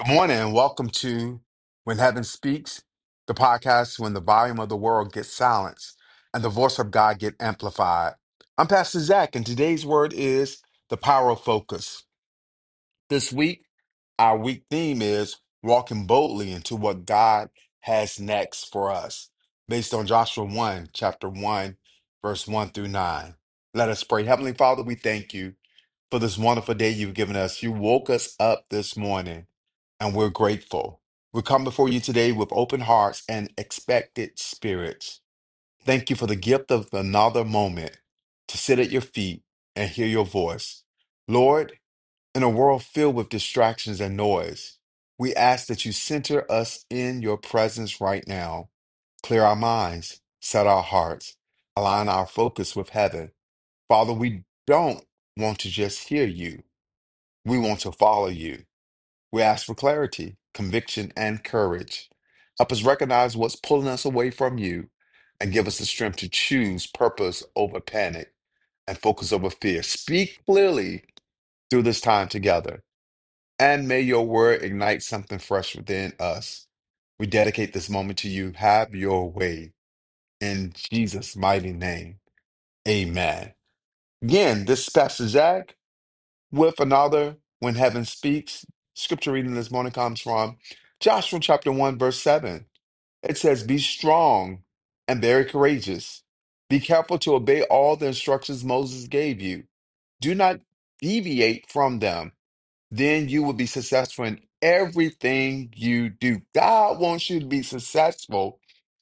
Good morning and welcome to When Heaven Speaks, the podcast when the volume of the world gets silenced and the voice of God get amplified. I'm Pastor Zach, and today's word is the power of focus. This week, our week theme is walking boldly into what God has next for us, based on Joshua 1, chapter 1, verse 1 through 9. Let us pray. Heavenly Father, we thank you for this wonderful day you've given us. You woke us up this morning and we're grateful. We come before you today with open hearts and expected spirits. Thank you for the gift of another moment to sit at your feet and hear your voice. Lord, in a world filled with distractions and noise, we ask that you center us in your presence right now. Clear our minds, set our hearts, align our focus with heaven. Father, we don't want to just hear you, we want to follow you. We ask for clarity, conviction, and courage. Help us recognize what's pulling us away from you and give us the strength to choose purpose over panic and focus over fear. Speak clearly through this time together, and may your word ignite something fresh within us. We dedicate this moment to you. Have your way in Jesus' mighty name. Amen. Again, this is Pastor Zach with another When Heaven Speaks. Scripture reading this morning comes from Joshua chapter 1, verse 7. It says, be strong and very courageous. Be careful to obey all the instructions Moses gave you. Do not deviate from them. Then you will be successful in everything you do. God wants you to be successful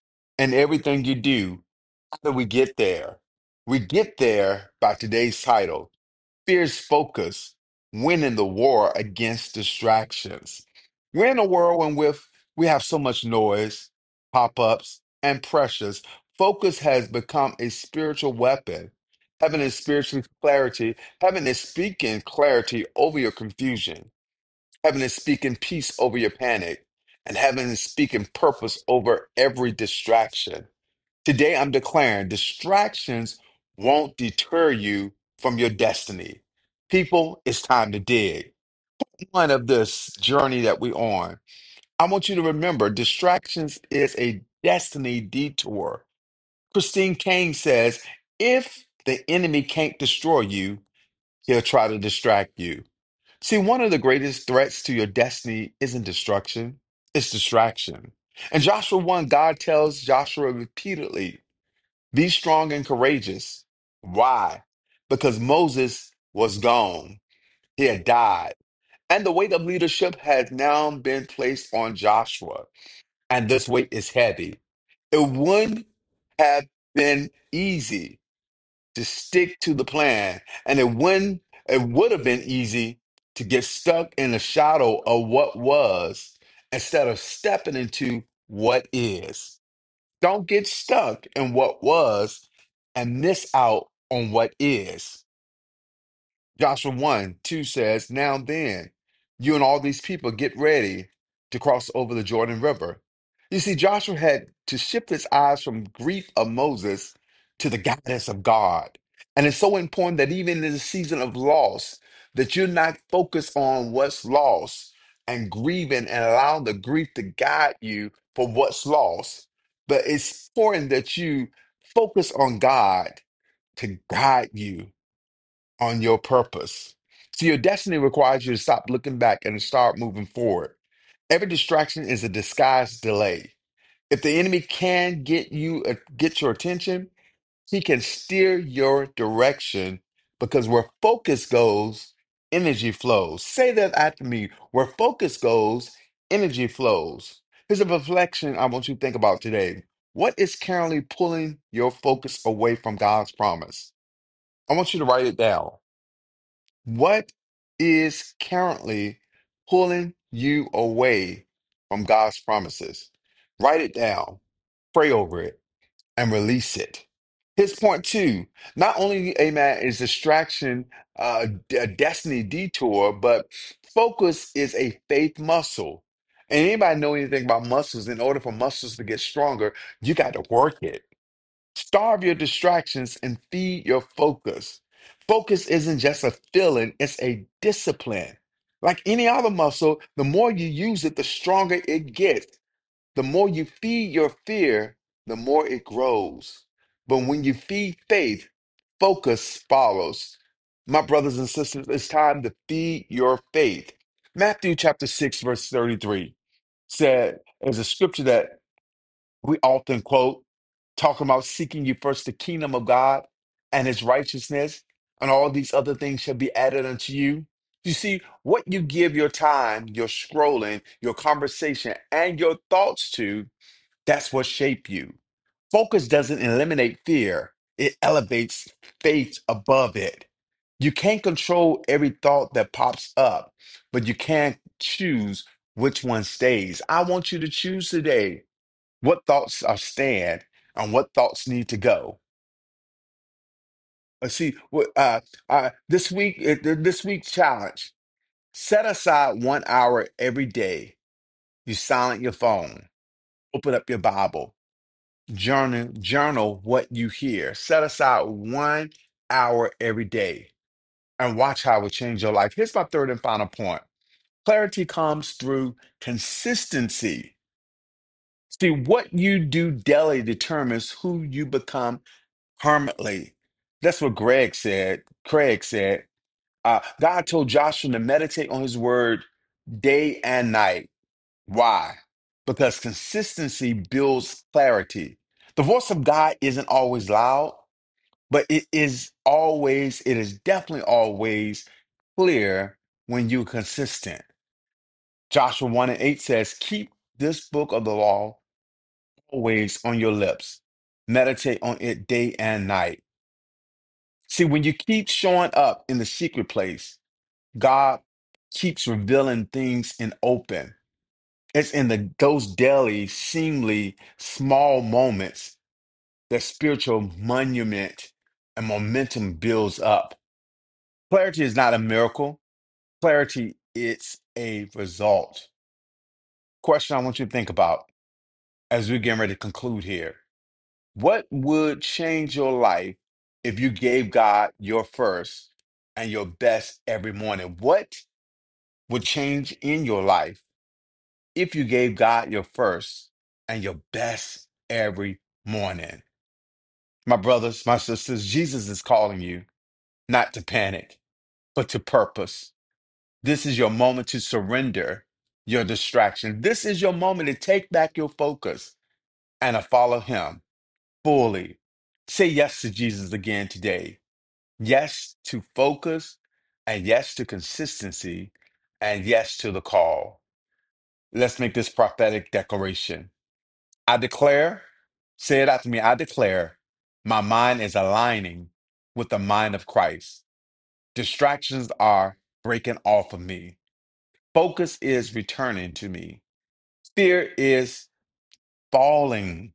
in everything you do. How do we get there? We get there by today's title: Fierce Focus, Winning the War Against Distractions. We're in a world in which we have so much noise, pop-ups, and pressures. Focus has become a spiritual weapon. Heaven is spiritual clarity. Heaven is speaking clarity over your confusion. Heaven is speaking peace over your panic. And heaven is speaking purpose over every distraction. Today, I'm declaring distractions won't deter you from your destiny. People, it's time to dig. One of this journey that we're on, I want you to remember distractions is a destiny detour. Christine Kane says, if the enemy can't destroy you, he'll try to distract you. See, one of the greatest threats to your destiny isn't destruction, it's distraction. In Joshua 1, God tells Joshua repeatedly, be strong and courageous. Why? Because Moses was gone. He had died. And the weight of leadership has now been placed on Joshua. And this weight is heavy. It wouldn't have been easy to stick to the plan. And it would have been easy to get stuck in the shadow of what was instead of stepping into what is. Don't get stuck in what was and miss out on what is. Joshua 1 2 says, now then, you and all these people get ready to cross over the Jordan River. You see, Joshua had to shift his eyes from grief of Moses to the guidance of God. And it's so important that even in the season of loss, that you're not focused on what's lost and grieving and allowing the grief to guide you for what's lost. But it's important that you focus on God to guide you on your purpose. See, your destiny requires you to stop looking back and start moving forward. Every distraction is a disguised delay. If the enemy can get your attention, he can steer your direction because where focus goes, energy flows. Say that after me. Where focus goes, energy flows. Here's a reflection I want you to think about today. What is currently pulling your focus away from God's promise? I want you to write it down. What is currently pulling you away from God's promises? Write it down, pray over it, and release it. Here's point two. Not only, amen, is distraction a destiny detour, but focus is a faith muscle. And anybody know anything about muscles? In order for muscles to get stronger, you got to work it. Starve your distractions and feed your focus. Focus isn't just a feeling, it's a discipline. Like any other muscle, the more you use it, the stronger it gets. The more you feed your fear, the more it grows. But when you feed faith, focus follows. My brothers and sisters, it's time to feed your faith. Matthew chapter 6, verse 33 said, is a scripture that we often quote, talking about seeking you first the kingdom of God and his righteousness, and all these other things shall be added unto you. You see, what you give your time, your scrolling, your conversation, and your thoughts to, that's what shape you. Focus doesn't eliminate fear, it elevates faith above it. You can't control every thought that pops up, but you can choose which one stays. I want you to choose today what thoughts are stand and what thoughts need to go. See, this week's challenge: set aside 1 hour every day. You silent your phone, open up your Bible, journal what you hear. Set aside 1 hour every day and watch how it will change your life. Here's my third and final point. Clarity comes through consistency. See, what you do daily determines who you become permanently. That's what Greg said. Craig said. God told Joshua to meditate on his word day and night. Why? Because consistency builds clarity. The voice of God isn't always loud, but it is definitely always clear when you're consistent. Joshua 1 and 8 says, keep this book of the law always on your lips. Meditate on it day and night. See, when you keep showing up in the secret place, God keeps revealing things in open. It's in those daily, seemingly small moments that spiritual monument and momentum builds up. Clarity is not a miracle. Clarity, it's a result. Question I want you to think about as we're getting ready to conclude here. What would change your life if you gave God your first and your best every morning? What would change in your life if you gave God your first and your best every morning? My brothers, my sisters, Jesus is calling you not to panic, but to purpose. This is your moment to surrender your distraction. This is your moment to take back your focus and to follow him fully. Say yes to Jesus again today. Yes to focus, and yes to consistency, and yes to the call. Let's make this prophetic declaration. I declare, say it after me, I declare, my mind is aligning with the mind of Christ. Distractions are breaking off of me. Focus is returning to me. Fear is falling.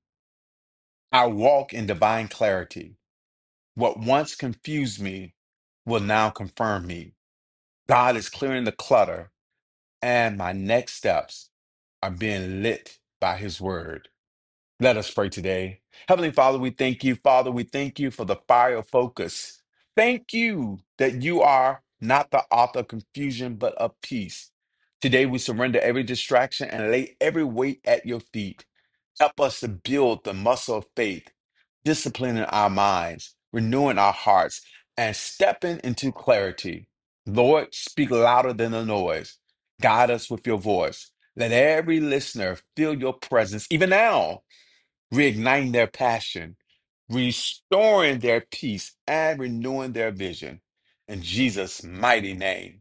I walk in divine clarity. What once confused me will now confirm me. God is clearing the clutter, and my next steps are being lit by his word. Let us pray today. Heavenly Father, we thank you. Father, we thank you for the fire of focus. Thank you that you are not the author of confusion, but of peace. Today, we surrender every distraction and lay every weight at your feet. Help us to build the muscle of faith, disciplining our minds, renewing our hearts, and stepping into clarity. Lord, speak louder than the noise. Guide us with your voice. Let every listener feel your presence, even now, reigniting their passion, restoring their peace, and renewing their vision. In Jesus' mighty name.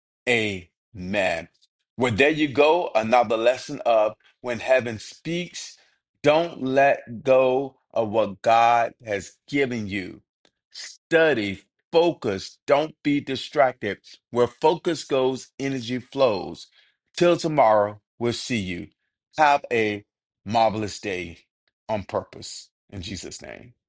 Amen. Well, there you go. Another lesson of when heaven speaks, don't let go of what God has given you. Study, focus, don't be distracted. Where focus goes, energy flows. Till tomorrow, we'll see you. Have a marvelous day on purpose. In Jesus' name.